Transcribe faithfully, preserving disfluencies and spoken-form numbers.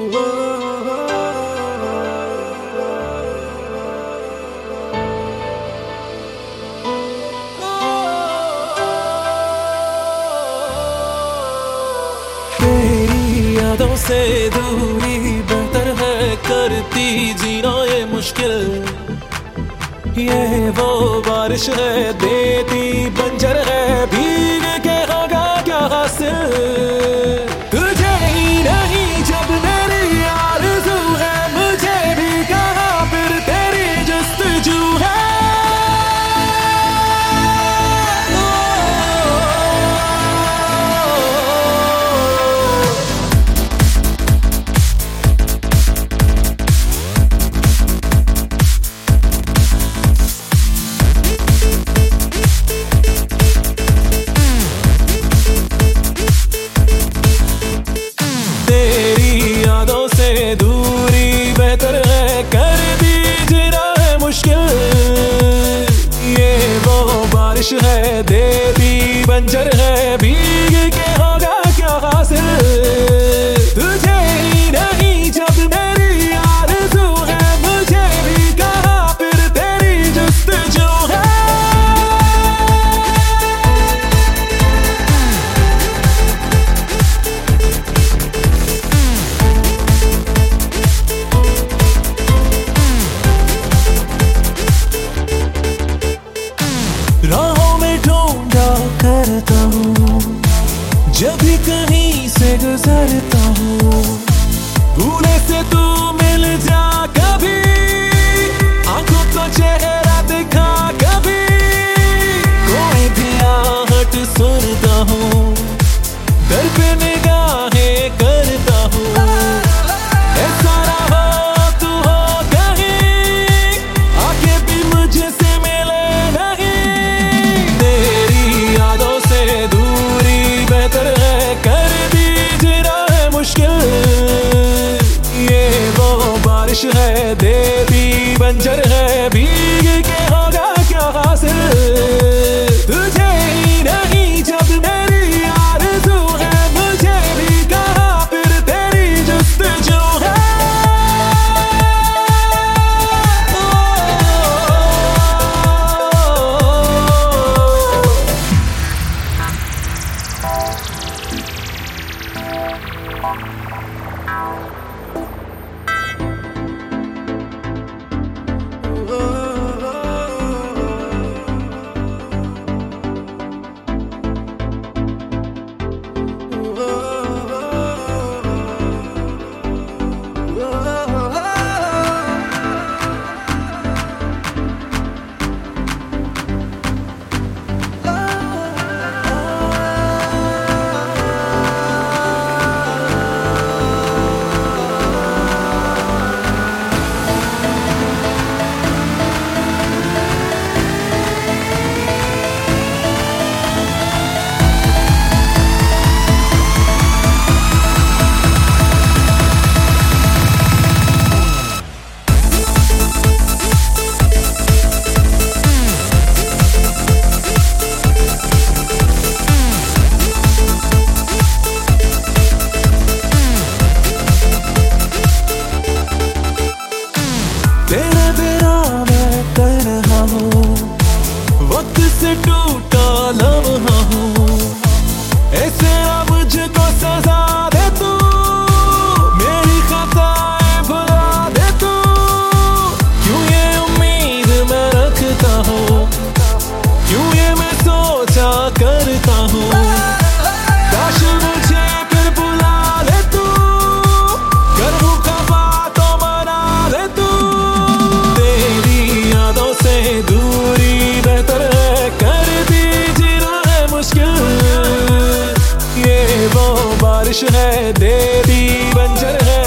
तेरी यादों से दूरी बेहतर है, करती जीना ये मुश्किल। ये वो बारिश है देती बंजर है, भीग के होगा क्या हासिल। तुझे ही नहीं जब मेरी आरज़ू है, मुझे भी कहाँ फिर तेरी जस्तजू है। दूरी बेहतर है, कर दी जीना है मुश्किल। ये वो बारिश है देती बंजर है, भीग के होगा क्या हासिल। तुझे ही नहीं जब मेरी आरज़ू है, मुझे भी कहाँ फिर तेरी जस्तजू है। राहों में ढूंढा करता हूँ, जब भी कहीं से गुजरता हूँ। भूले से तू मिल जा कभी, आंखों को चेहरा दिखा कभी। कोई भी आहट सुनता हूँ, दर पे निगाहें करता हूँ। ऐसा रहा तू हो कहीं, आके भी मुझसे मिले नहीं। तेरी यादों से दूरी बेहतर है, कर दी जीना है मुश्किल। ये वो बारिश है देती बंजर है, भीग के होगा क्या हासिल। तुझे ही नहीं जब मेरी आरज़ू है, मुझे भी कहाँ फिर तेरी जस्तजू है। तेरे बिना मैं कर रहा हूँ, वक्त से टूटा लम्हा हूँ। ऐसे अब मुझको सजा दे तू, मेरी खताएं भुला दे तू। क्यों ये उम्मीद मैं रखता हूँ, क्यों ये मैं सोचा करता हूँ। काश मुझे फिर बुला ले तू, करूँ खफा तो मना ले तू। दूरी बेहतर है, कर दी जीना है मुश्किल। ये वो बारिश है देती बंजर है,